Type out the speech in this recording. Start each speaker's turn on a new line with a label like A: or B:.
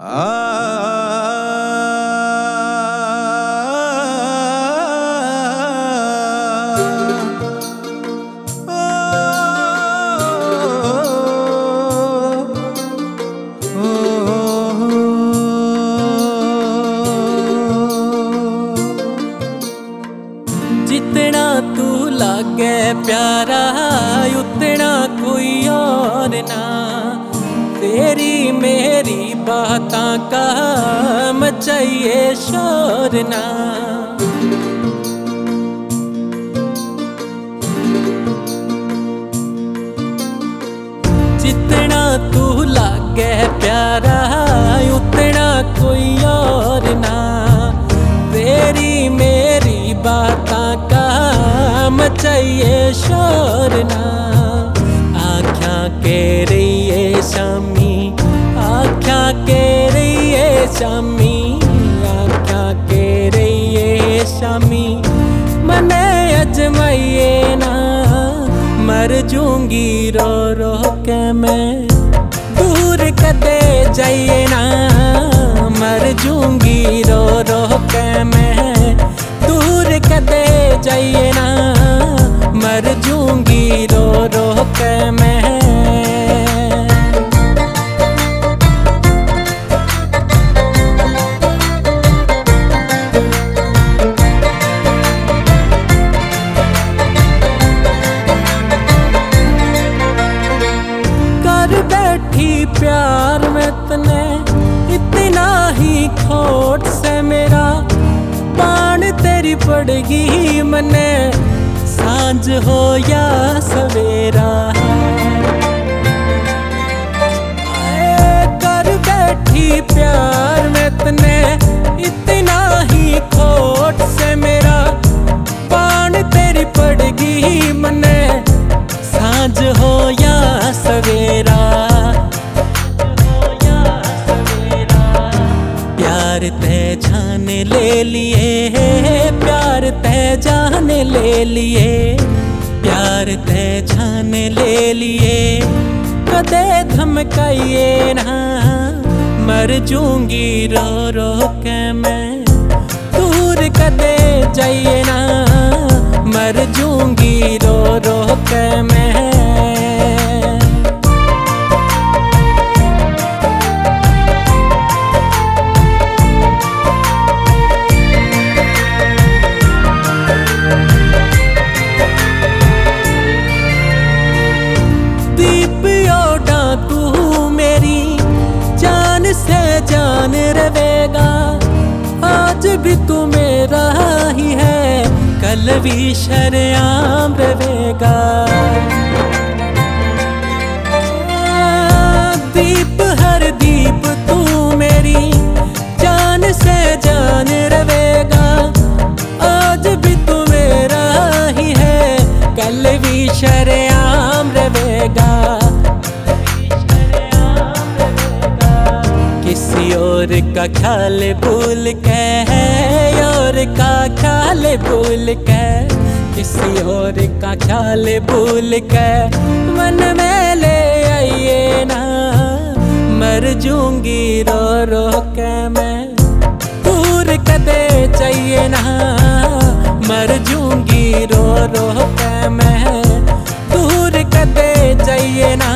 A: जितना तू लागे प्यारा उतना कोई और ना, तेरी मेरी बातां का मचाइए शोर ना। जितना तू लागे प्यारा उतना कोई और ना, तेरी मेरी बातां का मचाइए शोर ना। आख्या के रहिए शामी, आख्या के रहिए शामी, आख्या के रहिए शामी, मने अजमाइए ना। मर जूंगी रो रो के मैं, दूर कदे जाइए ना। मर जूंगी रो रो के मैं, दूर कदे जाइए ना। मर जूंगी रो रो के मैं। कर बैठी प्यार में तने इतना ही खोट से मेरा, बाण तेरी पड़गी मने सांझ हो या सवेरा। कर बैठी प्यार में तने इतना ही खोट से मेरा, बाण तेरी पड़गी मने सांझ हो या सवेरा। प्यार ते जान ले लिए, प्यार ते जान ले लिए, प्यार ते जान ले लिए, कदे धमकाइए ना। मर जूंगी रो रो के मैं, दूर कदे जाइए ना। मर जूंगी रो रो के मैं। से जान रहेगा, आज भी तू मेरा ही है, कल भी शरेआम रहेगा। दीप हर दीप तू मेरी जान से जान रहेगा, आज भी तू मेरा ही है, कल भी शरेआम रहेगा। किसी और का ख्याल भूल के, और का ख्याल भूल के, किसी और का ख्याल भूल के, मन में ले आइए ना। मर जूंगी रो रो के मैं, दूर कदे चाहिए ना। मर जूंगी रो रो के मैं, दूर कदे चाहिए ना।